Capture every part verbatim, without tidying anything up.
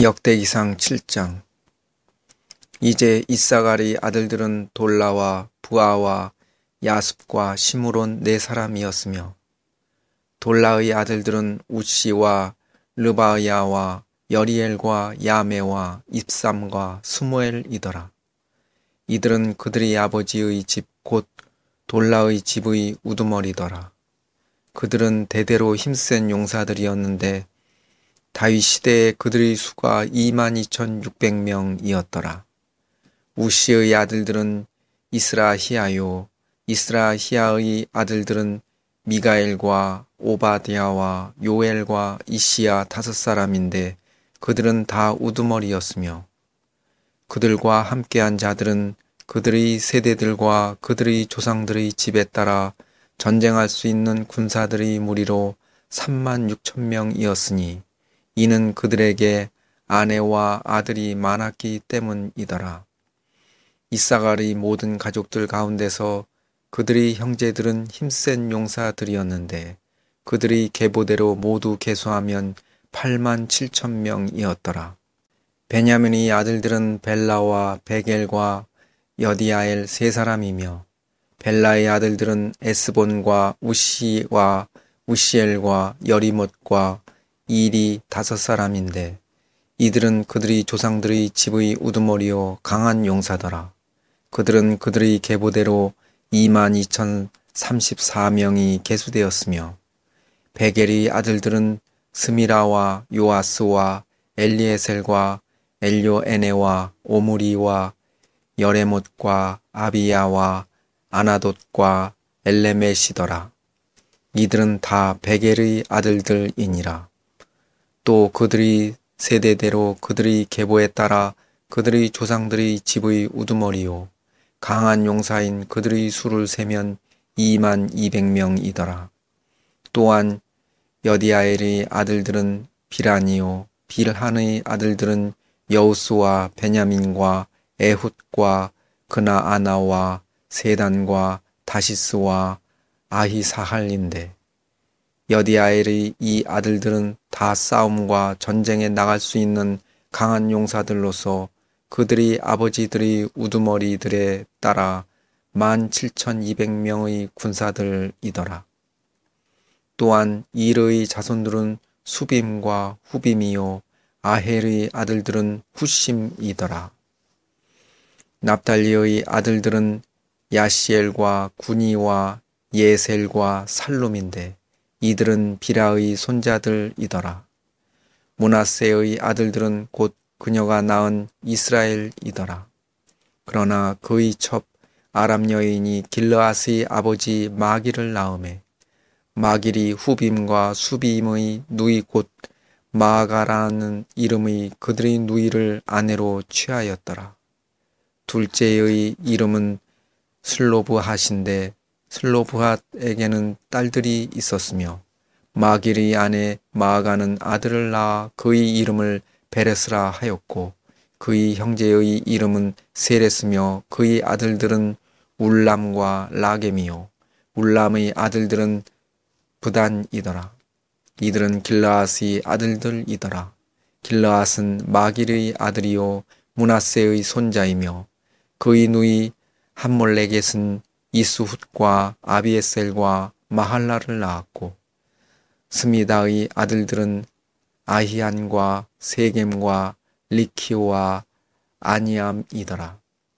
역대기상 칠 장. 이제 이사갈의 아들들은 돌라와 부아와 야습과 시므론 네 사람이었으며, 돌라의 아들들은 우시와 르바야와 여리엘과 야메와 입삼과 스무엘이더라. 이들은 그들의 아버지의 집 곧 돌라의 집의 우두머리더라. 그들은 대대로 힘센 용사들이었는데 다윗 시대에 그들의 수가 이만 이천육백 명이었더라. 우시의 아들들은 이스라히야요, 이스라히야의 아들들은 미가엘과 오바댜와 요엘과 이시야 다섯 사람인데 그들은 다 우두머리였으며, 그들과 함께한 자들은 그들의 세대들과 그들의 조상들의 집에 따라 전쟁할 수 있는 군사들의 무리로 삼만 육천 명이었으니 이는 그들에게 아내와 아들이 많았기 때문이더라. 이사갈의 모든 가족들 가운데서 그들의 형제들은 힘센 용사들이었는데 그들의 계보대로 모두 계수하면 팔만 칠천 명이었더라. 베냐민의 아들들은 벨라와 베겔과 여디아엘 세 사람이며, 벨라의 아들들은 에스본과 우시와 우시엘과 여리못과 일이 다섯 사람인데 이들은 그들의 조상들의 집의 우두머리요 강한 용사더라. 그들은 그들의 계보대로 이만 이천삼십사 명이 계수되었으며, 베겔의 아들들은 스미라와 요아스와 엘리에셀과 엘요에네와 오므리와 여레못과 아비야와 아나돗과 엘레메시더라. 이들은 다 베겔의 아들들이니라. 또 그들의 세대대로 그들의 계보에 따라 그들의 조상들의 집의 우두머리요 강한 용사인 그들의 수를 세면 이만 이백 명이더라. 또한 여디아엘의 아들들은 비라니요, 빌한의 아들들은 여우스와 베냐민과 에훗과 그나아나와 세단과 다시스와 아히사할인데, 여디아엘의 이 아들들은 다 싸움과 전쟁에 나갈 수 있는 강한 용사들로서 그들의 아버지들의 우두머리들에 따라 만 칠천이백 명의 군사들이더라. 또한 일의 자손들은 수빔과 후빔이요 아헬의 아들들은 후심이더라. 납달리의 아들들은 야시엘과 구니와 예셀과 살룸인데 이들은 비라의 손자들이더라. 므낫세의 아들들은 곧 그녀가 낳은 이스라엘이더라. 그러나 그의 첩 아람 여인이 길르앗의 아버지 마길을 낳음에 마길이 후빔과 수빔의 누이 곧 마아가라는 이름의 그들의 누이를 아내로 취하였더라. 둘째의 이름은 슬로브핫인데 슬로브핫에게는 딸들이 있었으며, 마길의 아내 마아가는 아들을 낳아 그의 이름을 베레스라 하였고, 그의 형제의 이름은 세레스며 그의 아들들은 울람과 라겜이요 울람의 아들들은 부단이더라. 이들은 길르앗의 아들들이더라. 길르앗은 마길의 아들이요 므낫세의 손자이며, 그의 누이 함몰레겟은 이스훗과 아비에셀과 마할라를 낳았고, 스미다의 아들들은 아히안과 세겜과 리키오와 아니암이더라.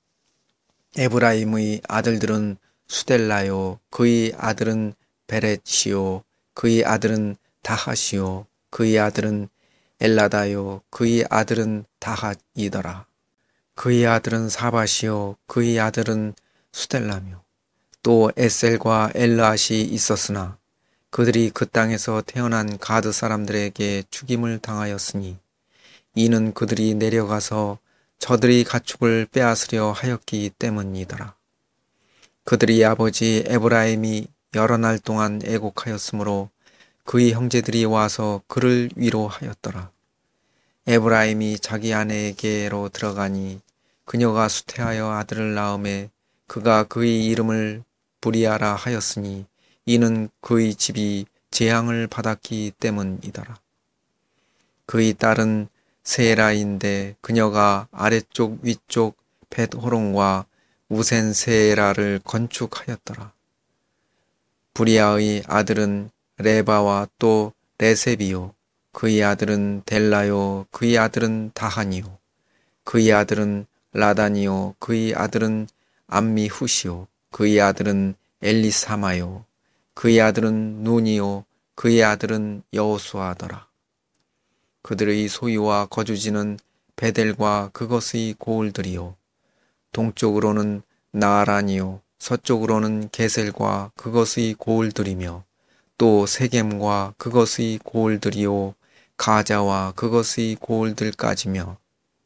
에브라임의 아들들은 수델라요, 그의 아들은 베렛이요, 그의 아들은 다핫이요, 그의 아들은 엘라다요, 그의 아들은 다핫이더라. 그의 아들은 사밧이요, 그의 아들은 수델라며, 또 에셀과 엘르앗이 있었으나 그들이 그 땅에서 태어난 가드 사람들에게 죽임을 당하였으니 이는 그들이 내려가서 저들의 가축을 빼앗으려 하였기 때문이더라. 그들의 아버지 에브라임이 여러 날 동안 애곡하였으므로 그의 형제들이 와서 그를 위로하였더라. 에브라임이 자기 아내에게로 들어가니 그녀가 수태하여 아들을 낳음에 그가 그의 이름을 부리아라 하였으니 이는 그의 집이 재앙을 받았기 때문이더라. 그의 딸은 세라인데 그녀가 아래쪽 위쪽 벳호론과 우센 세라를 건축하였더라. 부리아의 아들은 레바와 또 레셉이요, 그의 아들은 델라요, 그의 아들은 다하니요, 그의 아들은 라다니요, 그의 아들은 암미후시요, 그의 아들은 엘리사마요, 그의 아들은 눈이요, 그의 아들은 여호수아더라. 그들의 소유와 거주지는 베델과 그것의 고을들이요, 동쪽으로는 나아란이요, 서쪽으로는 게셀과 그것의 고을들이며, 또 세겜과 그것의 고을들이요, 가자와 그것의 고을들까지며,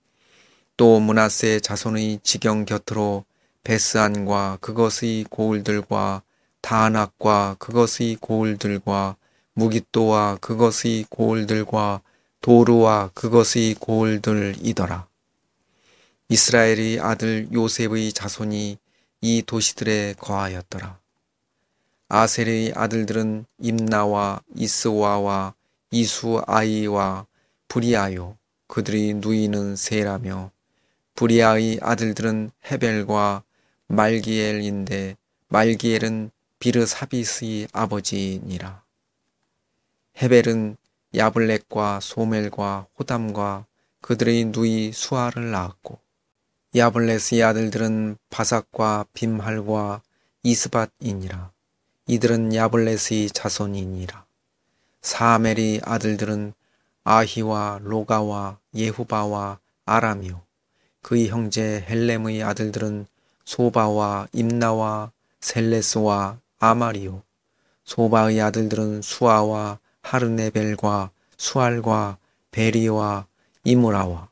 또 므낫세 자손의 지경 곁으로 베스안과 그것의 고을들과 다낙과 그것의 고을들과 무깃도와 그것의 고을들과 도르와 그것의 고을들이더라. 이스라엘의 아들 요셉의 자손이 이 도시들에 거하였더라. 아셀의 아들들은 임나와 이스와와 이수아이와 부리아요, 그들의 누이는 세라며, 부리아의 아들들은 헤벨과 말기엘인데 말기엘은 비르사빗의 아버지니라. 헤벨은 야블렛과 소멜과 호담과 그들의 누이 수아를 낳았고, 야블렛의 아들들은 바삭과 빔할과 이스밧이니라. 이들은 야블렛의 자손이니라. 사멜의 아들들은 아히와 로가와 예후바와 아람이요, 그의 형제 헬렘의 아들들은 소바와 임나와 셀레스와 아마리요, 소바의 아들들은 수아와 하르네벨과 수알과 베리와 이므라와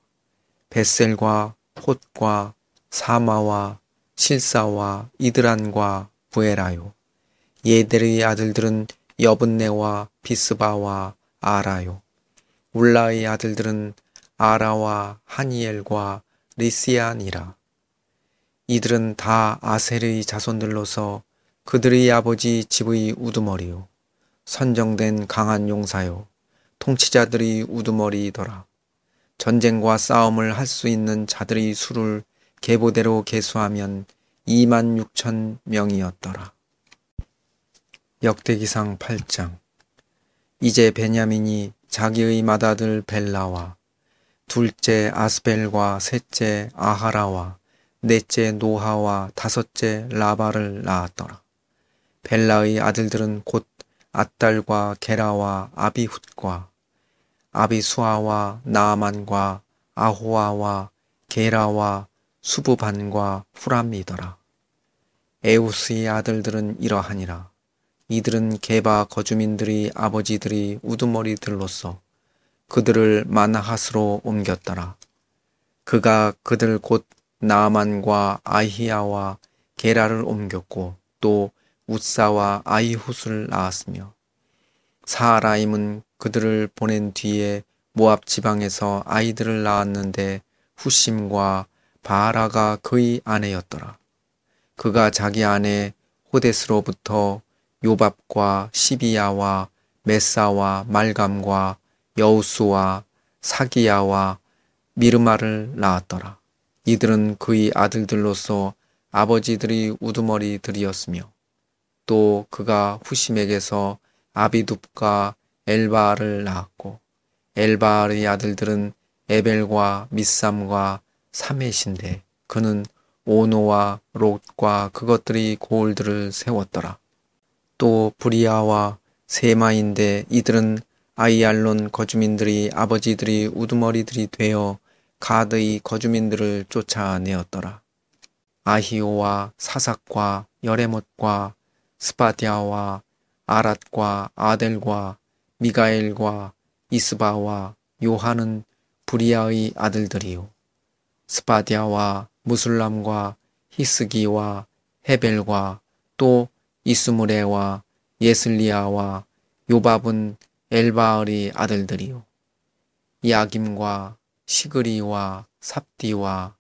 벳셀과 톳과 사마와 실사와 이드란과 부에라요. 예델의 아들들은 여분네와 비스바와 아라요. 울라의 아들들은 아라와 하니엘과 리시아니라. 이들은 다 아셀의 자손들로서 그들의 아버지 집의 우두머리요, 선정된 강한 용사요, 통치자들의 우두머리이더라. 전쟁과 싸움을 할 수 있는 자들의 수를 계보대로 계수하면 이만 육천 명이었더라. 역대기상 팔 장. 이제 베냐민이 자기의 맏아들 벨라와 둘째 아스벨과 셋째 아하라와 넷째 노하와 다섯째 라바를 낳았더라. 벨라의 아들들은 곧 앗달과 게라와 아비훗과 아비수아와 나아만과 아호아와 게라와 수부반과 후람이더라. 에우스의 아들들은 이러하니라. 이들은 게바 거주민들의 아버지들이 우두머리들로서 그들을 마나핫으로 옮겼더라. 그가 그들 곧 나아만과 아히야와 게라를 옮겼고 또 웃사와 아이훗을 낳았으며, 사라임은 그들을 보낸 뒤에 모압 지방에서 아이들을 낳았는데 후심과 바라가 그의 아내였더라. 그가 자기 아내 호데스로부터 요밥과 시비야와 메사와 말감과 여우수와 사기야와 미르마를 낳았더라. 이들은 그의 아들들로서 아버지들이 우두머리들이었으며, 또 그가 후심에게서 아비둡과 엘바알을 낳았고, 엘바알의 아들들은 에벨과 미삼과 사мет인데 그는 오노와 롯과 그것들이 고을들을 세웠더라. 또 부리아와 세마인데 이들은 아이알론 거주민들이 아버지들이 우두머리들이 되어 가드의 거주민들을 쫓아내었더라. 아히오와 사삭과 여레못과 스바디아와 아랏과 아델과 미가엘과 이스바와 요한은 부리아의 아들들이요, 스바디아와 무술람과 히스기와 헤벨과 또 이스무레와 예슬리아와 요밥은 엘바알의 아들들이요, 야김과 시그리와 삽디와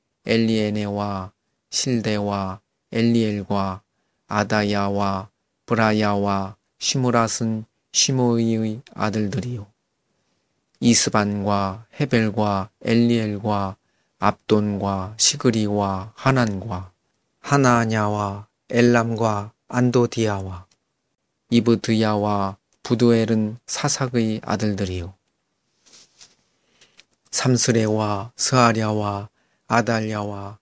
엘리에네와 실데와 엘리엘과 아다야와 브라야와 시무랏은 시므이의 아들들이요, 이스반과 헤벨과 엘리엘과 압돈과 시그리와 하난과 하나냐와 엘람과 안도디아와 이브드야와 부두엘은 사삭의 아들들이요. 삼스레와 스아랴와 아달랴와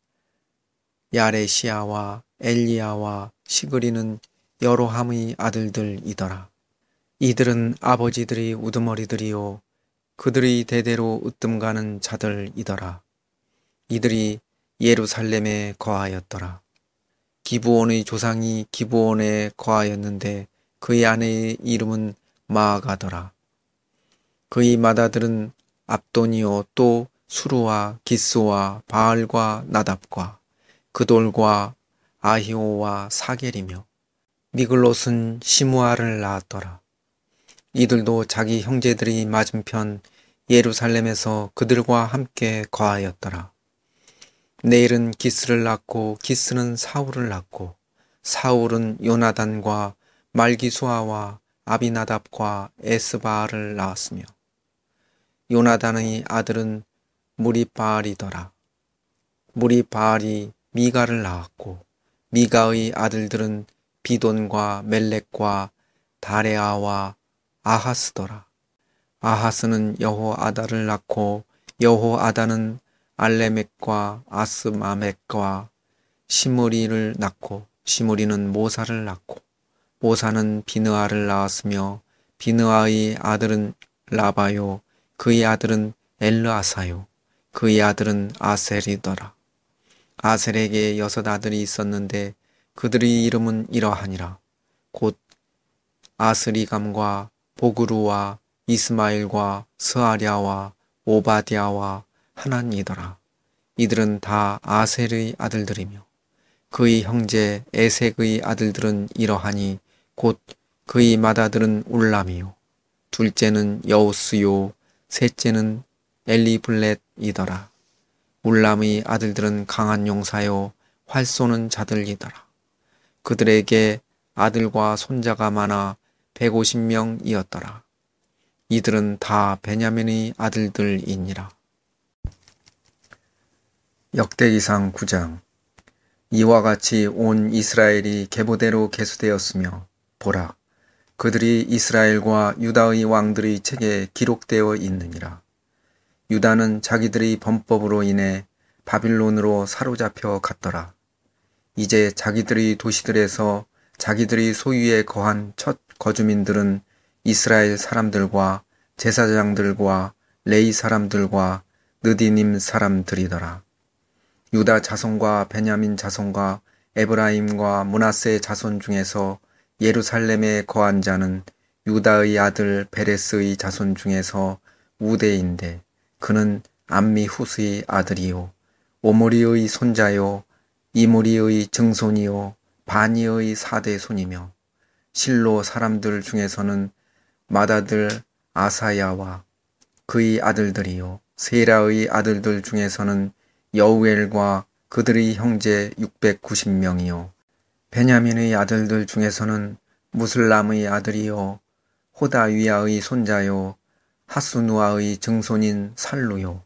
야레시아와 엘리야와 시그리는 여로함의 아들들이더라. 이들은 아버지들이 우두머리들이요 그들의 대대로 으뜸가는 자들이더라. 이들이 예루살렘에 거하였더라. 기브온의 조상이 기브온에 거하였는데 그의 아내의 이름은 마아가더라. 그의 맏아들은 압돈이요 또 수루와 기스와 바알과 나답과 그돌과 아히오와 사겔이며 미글롯은 시므아를 낳았더라. 이들도 자기 형제들이 맞은편 예루살렘에서 그들과 함께 거하였더라. 네일은 기스를 낳고 기스는 사울을 낳고 사울은 요나단과 말기수아와 아비나답과 에스바알을 낳았으며 요나단의 아들은 무리바알이더라. 무리바알이 미가를 낳았고 미가의 아들들은 비돈과 멜렉과 다레아와 아하스더라. 아하스는 여호아다를 낳고 여호아다는 알레멕과 아스마멕과 시므리를 낳고 시므리는 모사를 낳고 모사는 비느아를 낳았으며 비느아의 아들은 라바요 그의 아들은 엘르아사요 그의 아들은 아셀이더라. 아셀에게 여섯 아들이 있었는데 그들의 이름은 이러하니라. 곧 아스리감과 보그루와 이스마일과 스아랴와 오바디아와 하난이더라. 이들은 다 아셀의 아들들이며 그의 형제 에색의 아들들은 이러하니 곧 그의 맏아들은 울람이요 둘째는 여우스요 셋째는 엘리블렛이더라. 울람의 아들들은 강한 용사요 활 쏘는 자들이더라. 그들에게 아들과 손자가 많아 백오십 명이었더라. 이들은 다 베냐민의 아들들이니라. 역대기상 구 장. 이와 같이 온 이스라엘이 계보대로 계수되었으며 보라 그들이 이스라엘과 유다의 왕들의 책에 기록되어 있느니라. 유다는 자기들의 범법으로 인해 바빌론으로 사로잡혀 갔더라. 이제 자기들의 도시들에서 자기들의 소유에 거한 첫 거주민들은 이스라엘 사람들과 제사장들과 레이 사람들과 느디님 사람들이더라. 유다 자손과 베냐민 자손과 에브라임과 므낫세 자손 중에서 예루살렘에 거한 자는 유다의 아들 베레스의 자손 중에서 우대인데 그는 암미후스의 아들이요 오므리의 손자요 이므리의 증손이요 바니의 사대 손이며 실로 사람들 중에서는 맏아들 아사야와 그의 아들들이요 세라의 아들들 중에서는 여우엘과 그들의 형제 육백구십 명이요 베냐민의 아들들 중에서는 무슬람의 아들이요 호다위아의 손자요 하수누아의 증손인 살루요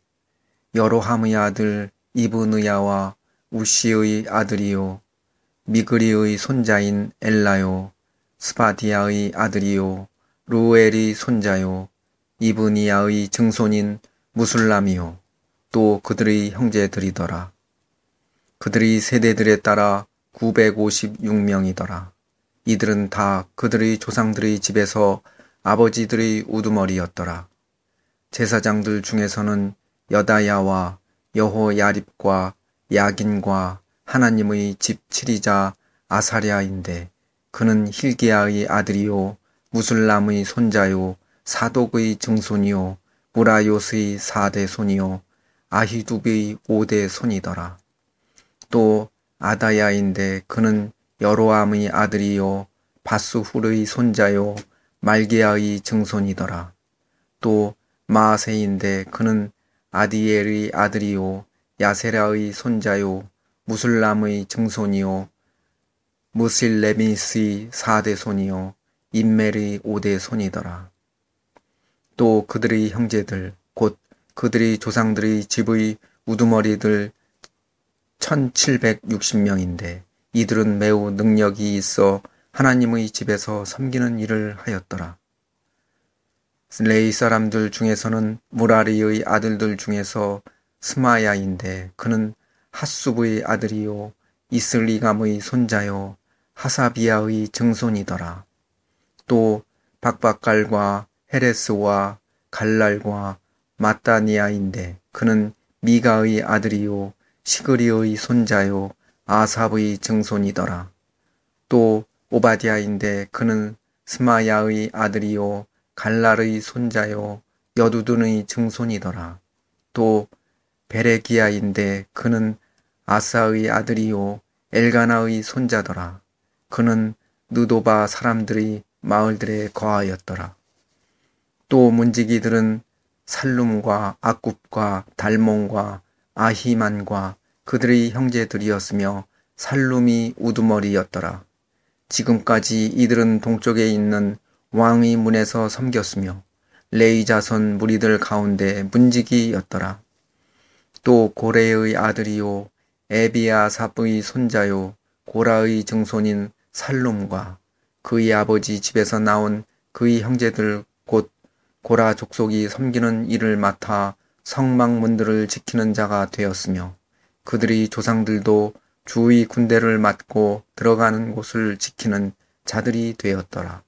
여로함의 아들 이브느야와 우시의 아들이요 미그리의 손자인 엘라요 스바디아의 아들이요 루엘의 손자요 이브니야의 증손인 무술람이요 또 그들의 형제들이더라. 그들의 세대들에 따라 구백오십육 명이더라. 이들은 다 그들의 조상들의 집에서 아버지들의 우두머리였더라. 제사장들 중에서는 여다야와 여호야립과 야긴과 하나님의 집 치리자 아사랴인데 그는 힐기야의 아들이요 무술람의 손자요 사독의 증손이요 무라요스의 사대 손이요 아히두의 오대 손이더라. 또 아다야인데 그는 여로암의 아들이요 바수훌의 손자요 말게아의 증손이더라. 또 마아세인데 그는 아디엘의 아들이요 야세라의 손자요 무술람의 증손이요 무실레미스의 사대 손이요 인멜의 오대 손이더라. 또 그들의 형제들 곧 그들의 조상들의 집의 우두머리들 천칠백육십 명인데 이들은 매우 능력이 있어 하나님의 집에서 섬기는 일을 하였더라. 레위 사람들 중에서는 무라리의 아들들 중에서 스마야인데 그는 핫숲의 아들이요 이슬리감의 손자요 하사비아의 증손이더라. 또 박박갈과 헤레스와 갈랄과 마따니아인데 그는 미가의 아들이요 시그리의 손자요 아삽의 증손이더라. 또 오바디아인데 그는 스마야의 아들이요 갈랄의 손자요 여두둔의 증손이더라. 또 베레기야인데 그는 아사의 아들이요 엘가나의 손자더라. 그는 느도바 사람들의 마을들에 거하였더라. 또 문지기들은 살룸과 아굽과 달몬과 아히만과 그들의 형제들이었으며 살룸이 우두머리였더라. 지금까지 이들은 동쪽에 있는 왕의 문에서 섬겼으며 레위 자손 무리들 가운데 문지기였더라. 또 고레의 아들이요 에비아삽의 손자요 고라의 증손인 살룸과 그의 아버지 집에서 나온 그의 형제들 곧 고라 족속이 섬기는 일을 맡아 성막문들을 지키는 자가 되었으며 그들의 조상들도 주의 군대를 맡고 들어가는 곳을 지키는 자들이 되었더라.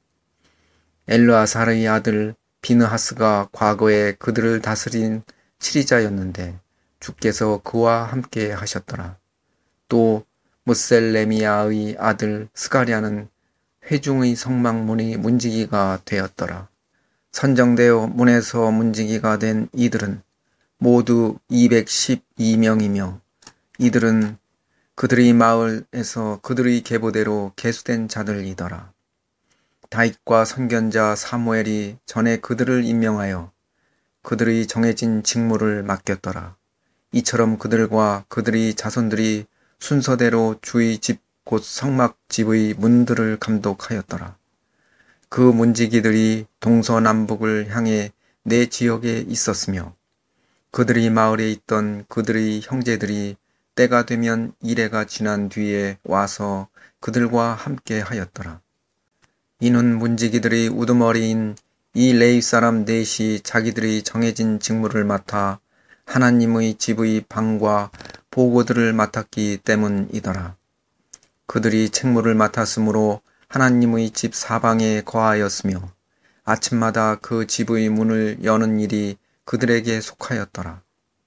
엘르아살의 아들 비느하스가 과거에 그들을 다스린 치리자였는데 주께서 그와 함께 하셨더라. 또 무셀레미아의 아들 스가랴는 회중의 성막문의 문지기가 되었더라. 선정되어 문에서 문지기가 된 이들은 모두 이백십이 명이며 이들은 그들의 마을에서 그들의 계보대로 계수된 자들이더라. 다윗과 선견자 사무엘이 전에 그들을 임명하여 그들의 정해진 직무를 맡겼더라. 이처럼 그들과 그들의 자손들이 순서대로 주의 집 곧 성막집의 문들을 감독하였더라. 그 문지기들이 동서남북을 향해 네 지역에 있었으며 그들의 마을에 있던 그들의 형제들이 때가 되면 이레가 지난 뒤에 와서 그들과 함께 하였더라. 이는 문지기들의 우두머리인 이 레위 사람 넷이 자기들의 정해진 직무를 맡아 하나님의 집의 방과 보고들을 맡았기 때문이더라. 그들이 책무를 맡았으므로 하나님의 집 사방에 거하였으며 아침마다 그 집의 문을 여는 일이 그들에게 속하였더라.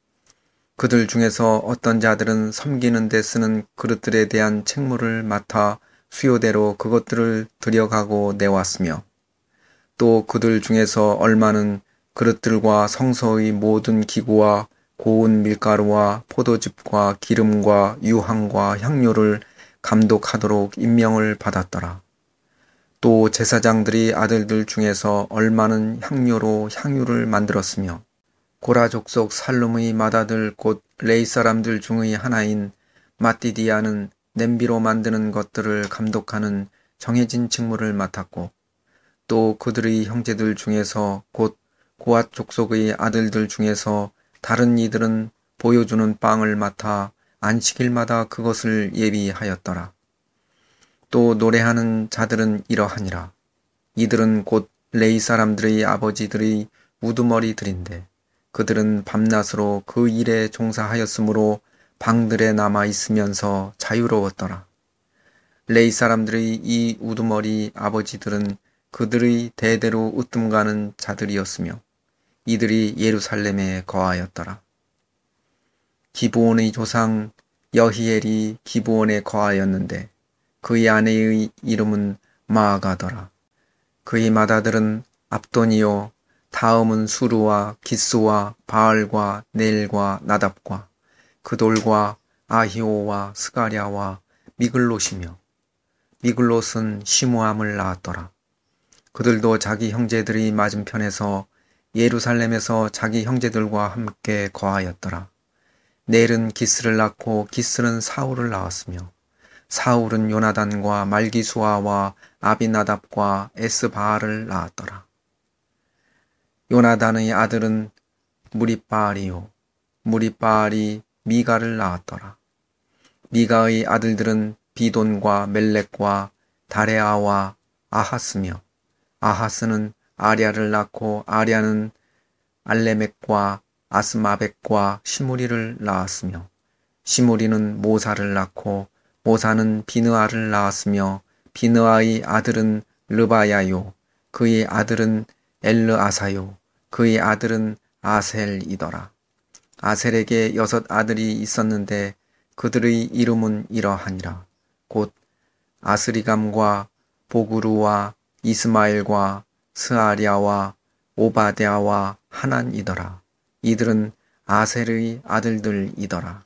그들 중에서 어떤 자들은 섬기는 데 쓰는 그릇들에 대한 책무를 맡아 수요대로 그것들을 들여가고 내왔으며 또 그들 중에서 얼마는 그릇들과 성소의 모든 기구와 고운 밀가루와 포도즙과 기름과 유황과 향료를 감독하도록 임명을 받았더라. 또 제사장들이 아들들 중에서 얼마는 향료로 향유를 만들었으며 고라 족속 살룸의 맏아들 곧 레위 사람들 중의 하나인 마띠디아는 냄비로 만드는 것들을 감독하는 정해진 직무를 맡았고 또 그들의 형제들 중에서 곧 고앗 족속의 아들들 중에서 다른 이들은 보여주는 빵을 맡아 안식일마다 그것을 예비하였더라. 또 노래하는 자들은 이러하니라. 이들은 곧 레위 사람들의 아버지들의 우두머리들인데 그들은 밤낮으로 그 일에 종사하였으므로 방들에 남아 있으면서 자유로웠더라. 레위 사람들의 이 우두머리 아버지들은 그들의 대대로 으뜸가는 자들이었으며 이들이 예루살렘에 거하였더라. 기브온의 조상 여히엘이 기브온에 거하였는데 그의 아내의 이름은 마아가더라. 그의 맏아들은 압돈이요 다음은 수루와 기스와 바알과 넬과 나답과 그돌과 아히오와 스가랴와 미글롯이며 미글롯은 시므암을 낳았더라. 그들도 자기 형제들의 맞은편에서 예루살렘에서 자기 형제들과 함께 거하였더라. 넬은 기스를 낳고 기스는 사울을 낳았으며 사울은 요나단과 말기수아와 아비나답과 에스바알을 낳았더라. 요나단의 아들은 무리바알이요 무리바알이 미가를 낳았더라. 미가의 아들들은 비돈과 멜렉과 다레아와 아하스며 아하스는 아랴를 낳고 아랴는 알레멕과 아스마벡과 시무리를 낳았으며 시무리는 모사를 낳고 모사는 비느아를 낳았으며 비느아의 아들은 르바야요 그의 아들은 엘르아사요 그의 아들은 아셀이더라. 아셀에게 여섯 아들이 있었는데 그들의 이름은 이러하니라. 곧 아스리감과 보그루와 이스마엘과 스아랴와 오바댜와 하난이더라. 이들은 아셀의 아들들이더라.